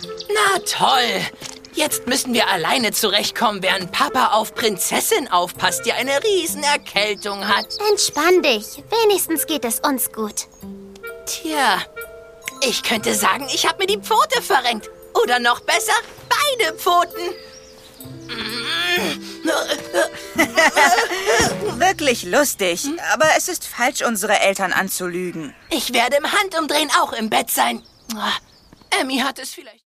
Na toll. Jetzt müssen wir alleine zurechtkommen, während Papa auf Prinzessin aufpasst, die eine Riesenerkältung hat. Entspann dich. Wenigstens geht es uns gut. Tja, ich könnte sagen, ich habe mir die Pfote verrenkt. Oder noch besser, beide Pfoten. Wirklich lustig. Aber es ist falsch, unsere Eltern anzulügen. Ich werde im Handumdrehen auch im Bett sein. Emmy hat es vielleicht...